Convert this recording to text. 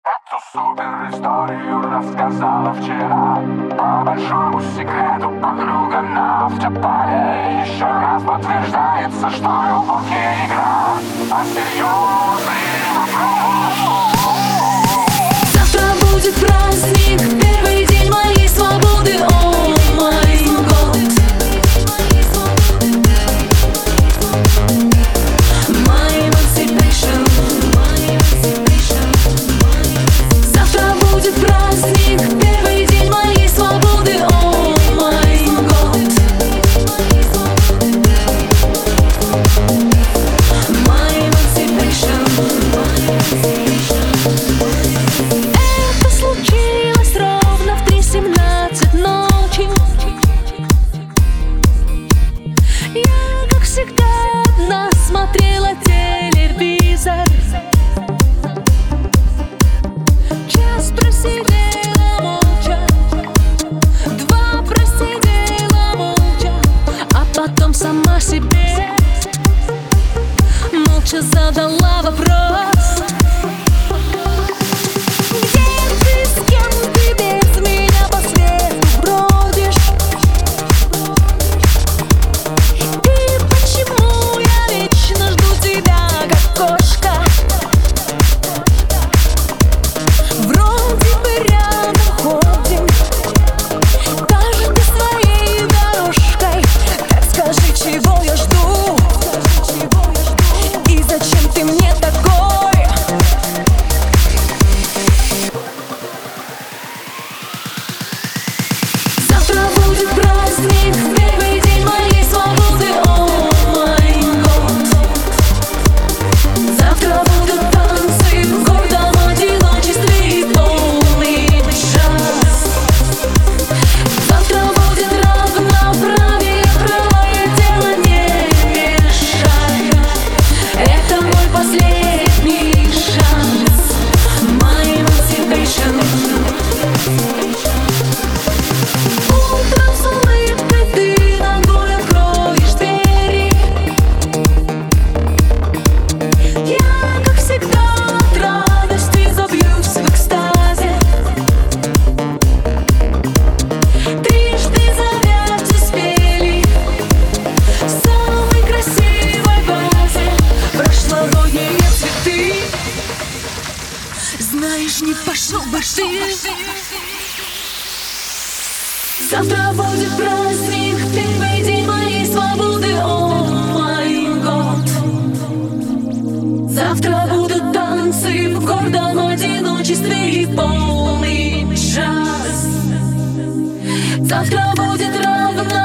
Эту супер историю рассказала вчера. По большому секрету подруга на автопае. Еще раз подтверждается, что любовь не игра, а серьезный вопрос. Завтра будет праздник, первый день моей свободы. О май год, my emancipation. Завтра будет праздник, первый день моей свободы. О май год, my emancipation. Это случилось ровно в 3:17 ночи. Я, как всегда, одна смотрела телевизор. Час просидела молча, два просидела молча, а потом сама себе молча задала вопрос: где ты, с кем ты без меня по свету бродишь? И почему я вечно жду тебя, как кошка? Вроде бы рядом ходим, каждый своей дорожкой. Так скажи, чего я жду? И зачем ты мне такой? Завтра будет праздник, первый день моей свободы. О май год. Завтра будут танцы в гордом одиночестве и полный час. Завтра будет равноправие, право и дело не мешай. Это мой последний шанс, my emancipation. Утром с улыбкой ты ногой откроешь двери. Я, как всегда, от радости забьюсь в экстазе. Трижды завять успели в самой красивой вазе прошлогодние цветы. Знаешь, не пошел бы ты. Завтра будет праздник, первый день моей свободы. О май год. Завтра будут танцы в гордом одиночестве и полный час. Завтра будет равно